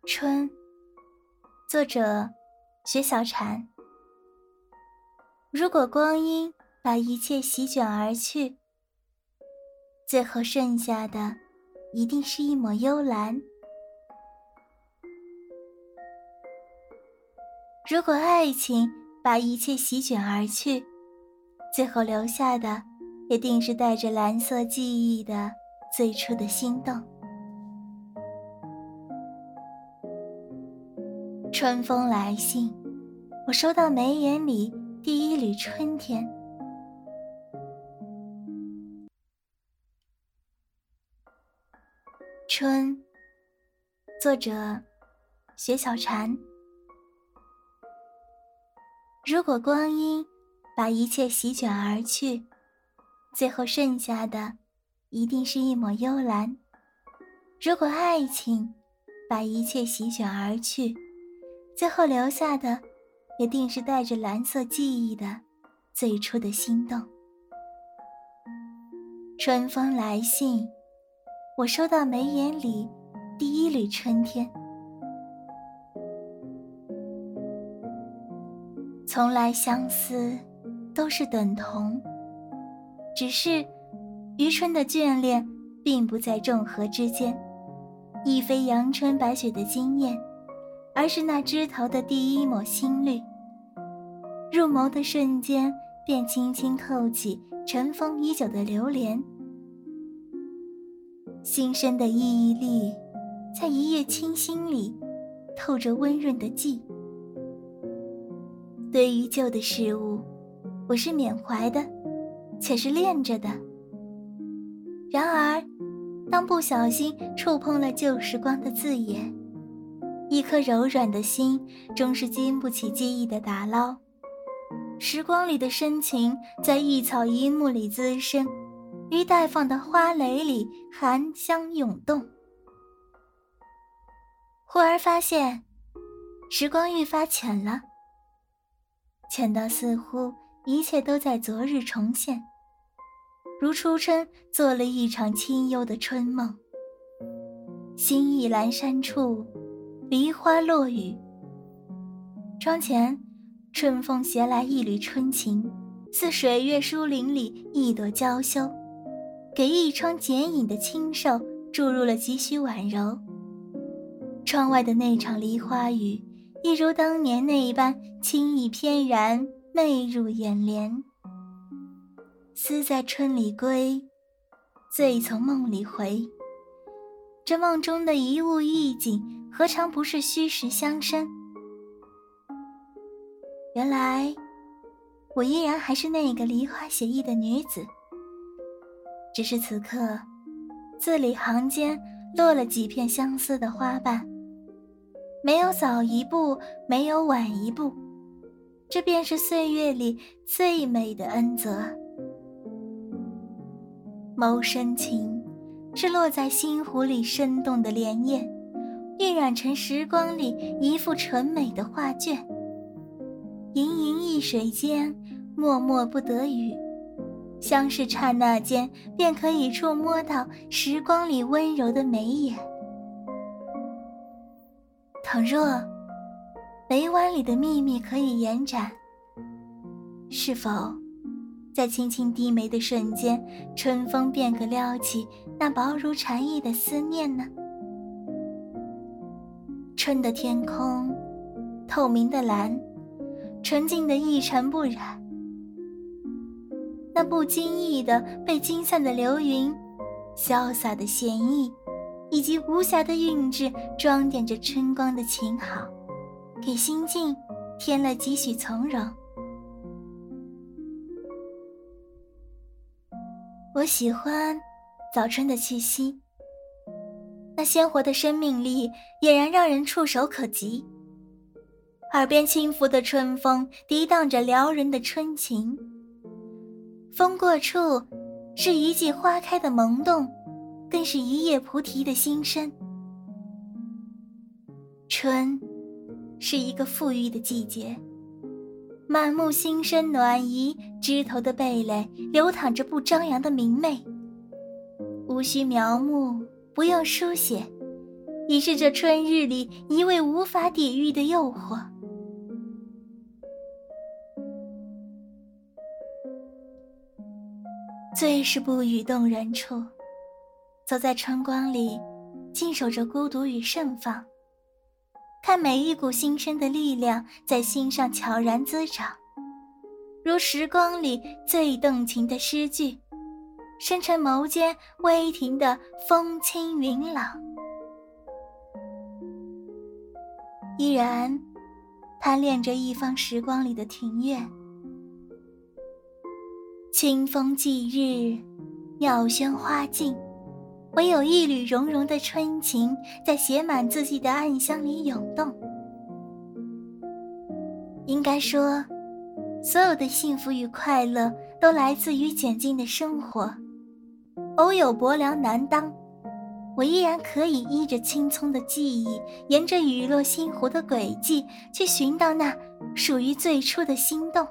春，作者雪小禅。如果光阴把一切席卷而去，最后剩下的一定是一抹幽蓝。如果爱情把一切席卷而去，最后留下的一定是带着蓝色记忆的最初的心动。春风来信，我收到眉眼里第一缕春天。春，作者雪小禅。如果光阴把一切席卷而去，最后剩下的一定是一抹幽蓝。如果爱情把一切席卷而去，最后留下的一定是带着蓝色记忆的最初的心动。春风来信，我收到眉眼里第一缕春天。从来相思都是等同，只是余春的眷恋并不在众河之间，亦非阳春白雪的惊艳，而是那枝头的第一抹新绿。入眸的瞬间便轻轻扣起尘封已久的流连，新生的忆忆力在一夜清新里透着温润的悸。对于旧的事物，我是缅怀的，且是恋着的。然而当不小心触碰了旧时光的字眼，一颗柔软的心终是经不起记忆的打捞。时光里的深情在一草一木里滋生，于待放的花蕾里含香涌动。忽而发现时光愈发浅了，浅到似乎一切都在昨日重现，如初春做了一场清幽的春梦。新意阑珊处，梨花落雨，窗前春风携来一缕春情，似水月疏林里一朵娇羞，给一窗剪影的清瘦注入了几许婉柔。窗外的那场梨花雨，一如当年那般轻易翩然，媚入眼帘。思在春里归，醉从梦里回。这梦中的一物一景，何尝不是虚实相生？原来我依然还是那个梨花写意的女子，只是此刻字里行间落了几片相思的花瓣，没有早一步，没有晚一步，这便是岁月里最美的恩泽。眸深情是落在心湖里生动的潋滟，晕染成时光里一幅纯美的画卷。盈盈一水间，脉脉不得语，相视刹那间便可以触摸到时光里温柔的眉眼。倘若眉弯里的秘密可以延展，是否在轻轻低眉的瞬间，春风便可撩起那薄如蝉翼的思念呢？春的天空透明的蓝，纯净的一尘不染，那不经意的被惊散的流云，潇洒的闲意，以及无暇的韵致，装点着春光的情好，给心境添了几许从容。我喜欢早春的气息，那鲜活的生命力俨然让人触手可及。耳边轻拂的春风涤荡着撩人的春情，风过处是一季花开的萌动，更是一叶菩提的新生。春是一个馥郁的季节，满目心生暖意，枝头的蓓蕾流淌着不张扬的明媚，无需描摹，不用书写， 已是这春日里一味无法抵御的诱惑。最是不语动人处，走在春光里，静守着孤独与盛放，看每一股新生的力量在心上悄然滋长，如时光里最动情的诗句，深沉眸间微停的风轻云朗。依然贪恋着一方时光里的庭院，清风霁日，鸟喧花静，唯有一缕融融的春情在写满字迹的暗香里涌动。应该说，所有的幸福与快乐都来自于简静的生活，偶有薄凉难当，我依然可以依着青葱的记忆，沿着雨落西湖的轨迹，去寻到那属于最初的心动。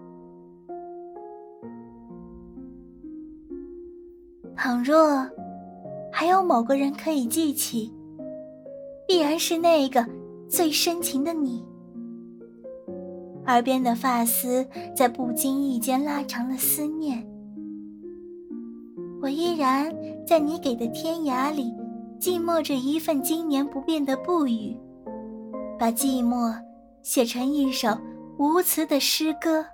倘若还有某个人可以记起，必然是那个最深情的你。耳边的发丝在不经意间拉长了思念，我依然在你给的天涯里寂寞着一份经年不变的不语，把寂寞写成一首无词的诗歌。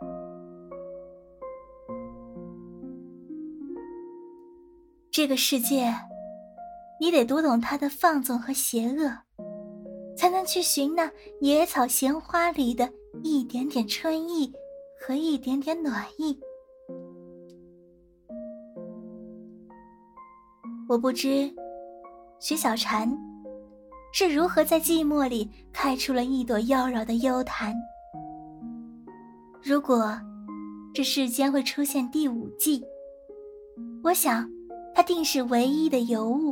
这个世界，你得读懂它的放纵和邪恶，才能去寻那野草闲花里的一点点春意和一点点暖意。我不知徐小婵是如何在寂寞里开出了一朵妖娆的幽檀。如果这世间会出现第5季，我想它定是唯一的尤物。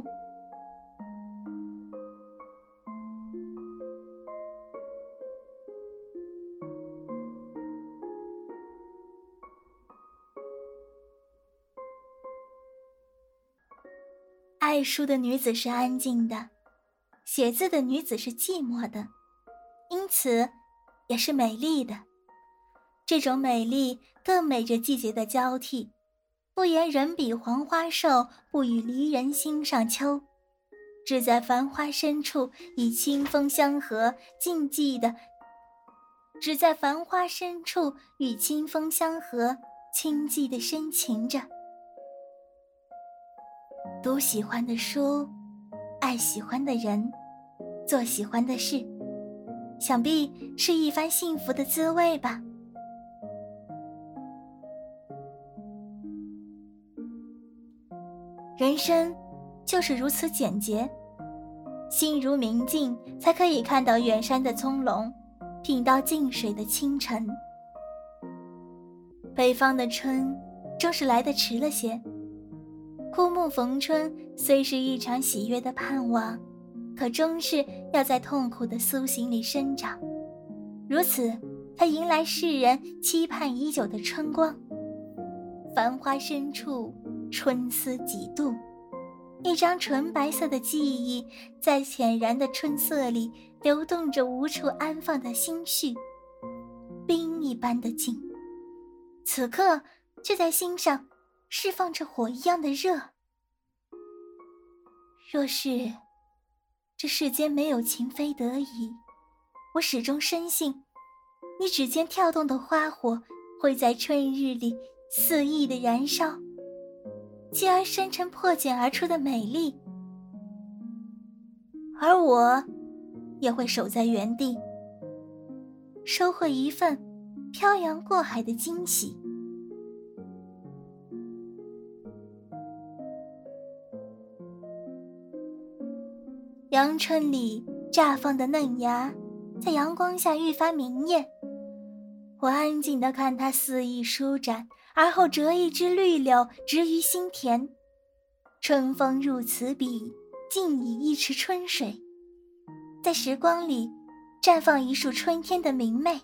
爱书的女子是安静的，写字的女子是寂寞的，因此也是美丽的。这种美丽更美着季节的交替，不言人比黄花瘦，不与离人心上秋。只在繁花深处以清风相和，只在繁花深处与清风相和，轻寂地深情着。读喜欢的书，爱喜欢的人，做喜欢的事，想必是一番幸福的滋味吧。人生就是如此简洁，心如明镜，才可以看到远山的葱茏，品到静水的清晨。北方的春终是来得迟了些，枯木逢春虽是一场喜悦的盼望，可终是要在痛苦的苏醒里生长，如此才迎来世人期盼已久的春光。繁花深处，春思几度，一张纯白色的记忆，在浅然的春色里流动着无处安放的心绪，冰一般的静，此刻却在心上释放着火一样的热。若是这世间没有情非得已，我始终深信，你指尖跳动的花火会在春日里肆意的燃烧，继而生成破茧而出的美丽，而我也会守在原地，收获一份漂洋过海的惊喜。阳春里绽放的嫩芽，在阳光下愈发明艳，我安静地看它肆意舒展，而后折一枝绿柳植于心田。春风入此笔，尽以一池春水，在时光里绽放一束春天的明媚。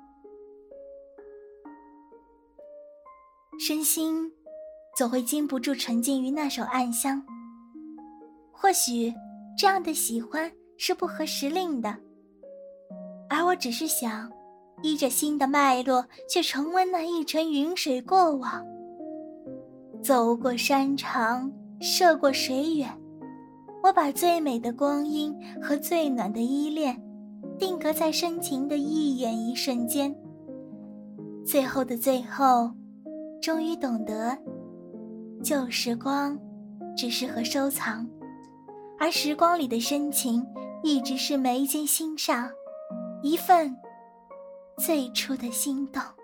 身心总会禁不住沉浸于那首暗香，或许这样的喜欢是不合时令的，而我只是想依着心的脉络去重温那一程云水过往，走过山长，涉过水远，我把最美的光阴和最暖的依恋定格在深情的一眼一瞬间。最后的最后，终于懂得，旧时光只适合收藏，而时光里的深情一直是每一件心上一份最初的心动。